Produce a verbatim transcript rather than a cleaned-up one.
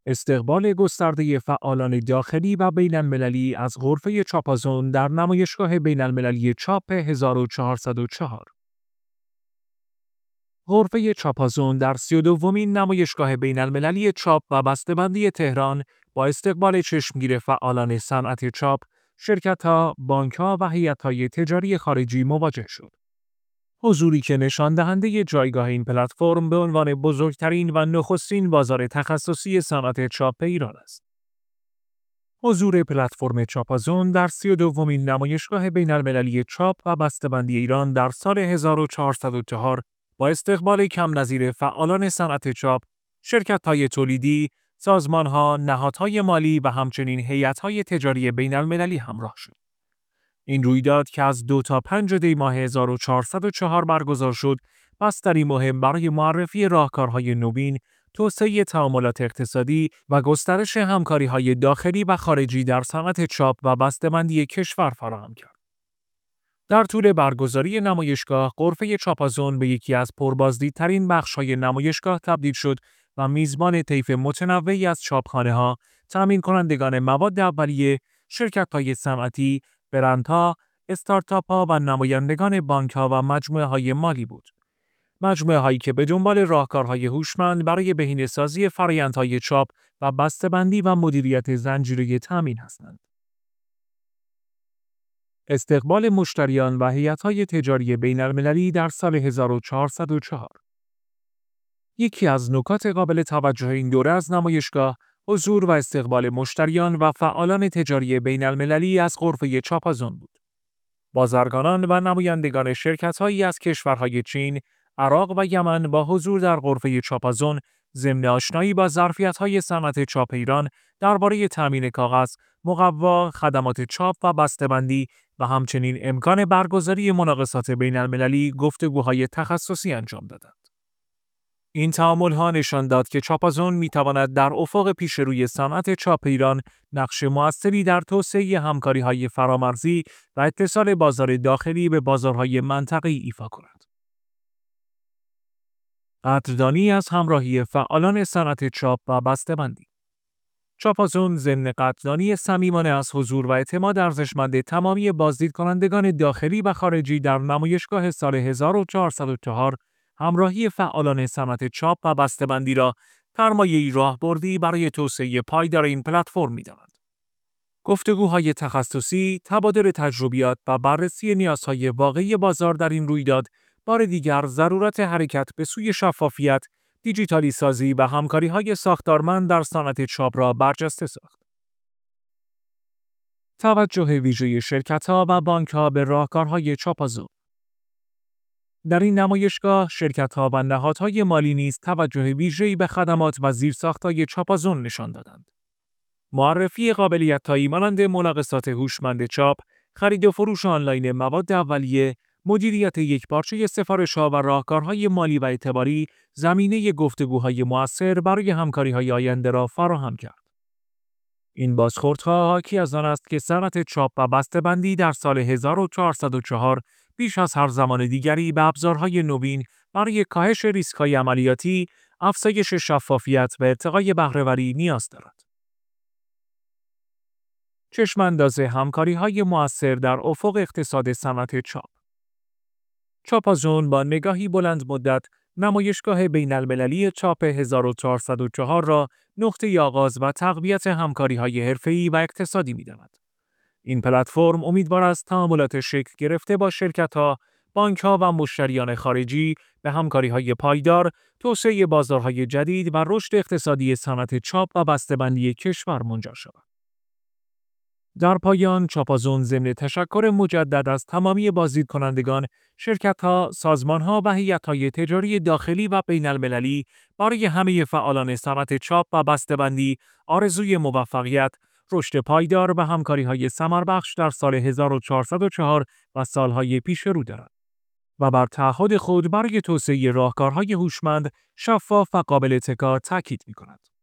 استقبال گسترده فعالان داخلی و بین‌المللی از غرفه چاپازون در نمایشگاه بین‌المللی چاپ هزار و چهارصد و چهار. غرفه چاپازون در سی و دومین نمایشگاه بین‌المللی چاپ و بسته‌بندی تهران با استقبال چشمگیر فعالان صنعت چاپ، شرکت‌ها، بانک‌ها و هیئت‌های تجاری خارجی مواجه شد. حضوری که نشان دهنده جایگاه این پلتفرم به عنوان بزرگترین و نخستین بازار تخصصی صنعت چاپ ایران است. حضور پلتفرم چاپازون در سی و دومین نمایشگاه بین‌المللی چاپ و بسته‌بندی ایران در سال هزار و چهارصد و چهار با استقبال کم نظیر فعالان صنعت چاپ، شرکت‌های تولیدی، سازمان‌ها، نهادهای مالی و همچنین هیئت‌های تجاری بین‌المللی همراه شد. این رویداد که از دو تا پنج دی ماه هزار و چهارصد و چهار برگزار شد، بستری مهم برای معرفی راهکارهای نوین، توسعه تعاملات اقتصادی و گسترش همکاری‌های داخلی و خارجی در صنعت چاپ و بسته‌بندی کشور فراهم کرد. در طول برگزاری نمایشگاه، غرفه چاپازون به یکی از پربازدیدترین بخش‌های نمایشگاه تبدیل شد و میزبان طیف متنوعی از چاپخانه‌ها، تامین کنندگان مواد اولیه، شرکت‌های صنعتی، برندها، استارتاپ‌ها و نمایندگان بانک‌ها و مجموعه‌های مالی بود. مجموعه‌هایی که به دنبال راهکارهای هوشمند برای بهینه‌سازی فرآیندهای چاپ و بسته‌بندی و مدیریت زنجیره تامین هستند. استقبال مشتریان و هیئت‌های تجاری بین‌المللی در سال هزار و چهارصد و چهار. یکی از نکات قابل توجه این دوره از نمایشگاه، حضور و استقبال مشتریان و فعالان تجاری بین‌المللی از غرفه چاپازون بود. بازرگانان و نمایندگان شرکت‌هایی از کشورهای چین، عراق و یمن با حضور در غرفه چاپازون، ضمن آشنایی با ظرفیت‌های صنعت چاپ ایران درباره تامین کاغذ، مقوا، خدمات چاپ و بسته‌بندی و همچنین امکان برگزاری مناقصات بین‌المللی گفتگوهای تخصصی انجام دادند. این تعامل‌ها نشان داد که چاپازون می‌تواند در افق پیشروی صنعت چاپ ایران نقش مؤثری در توسعه همکاری‌های فرامرزی و اتصال بازار داخلی به بازارهای منطقه‌ای ایفا کند. قدردانی از همراهی فعالان صنعت چاپ و بسته‌بندی. چاپازون ضمن قدردانی صمیمانه از حضور و اعتماد ارزشمند تمامی بازدیدکنندگان داخلی و خارجی در نمایشگاه سال هزار و چهارصد و چهار، همراهی فعالان صنعت چاپ و بسته‌بندی را سرمایه‌ای راهبردی برای توسعه پایدار این پلتفرم می‌داند. گفتگوهای تخصصی، تبادل تجربیات و بررسی نیازهای واقعی بازار در این رویداد بار دیگر ضرورت حرکت به سوی شفافیت، دیجیتالی سازی و همکاری‌های ساختارمند در صنعت چاپ را برجسته ساخت. توجه ویژه شرکت‌ها و بانک‌ها به راهکارهای چاپازون. در این نمایشگاه، شرکت‌ها و نهادهای مالی نیز توجه ویژه‌ای به خدمات و زیرساخت‌های چاپازون نشان دادند. معرفی قابلیت‌هایی مانند مناقصات هوشمند چاپ، خرید و فروش آنلاین مواد اولیه، مدیریت یکپارچه سفارش‌ها و راهکارهای مالی و اعتباری زمینه گفتگوهای مؤثر برای همکاری‌های آینده را فراهم کرد. این بازخوردها حاکی از آن است که صنعت چاپ و بسته‌بندی در سال هزار و چهارصد و چهار بیش از هر زمان دیگری به ابزارهای نوین برای کاهش ریسک‌های عملیاتی، افزایش شفافیت و ارتقای بهره‌وری نیاز دارد. چشم‌انداز همکاری‌های مؤثر در افق اقتصاد صنعت چاپ. چاپازون با نگاهی بلند مدت، نمایشگاه بین‌المللی چاپ هزار و چهارصد و چهار را نقطه آغاز و تقویت همکاری‌های حرفه‌ای و اقتصادی می‌داند. این پلتفرم امیدوار است تعاملات شکل گرفته با شرکت‌ها، بانک‌ها و مشتریان خارجی به همکاری‌های پایدار، توسعه بازارهای جدید و رشد اقتصادی صنعت چاپ و بسته‌بندی کشور منجر شود. در پایان، چاپازون ضمن تشکر مجدد از تمامی بازدیدکنندگان، شرکت‌ها، سازمان‌ها و هیئت‌های تجاری داخلی و بین‌المللی برای همه فعالان صنعت چاپ و بسته‌بندی آرزوی موفقیت، رشد پایدار و همکاری‌های ثمربخش در سال هزار و چهارصد و چهار و سال‌های پیش رو دارد و بر تعهد خود برای توسعه راهکارهای هوشمند، شفاف و قابل اتکا تاکید می‌کند.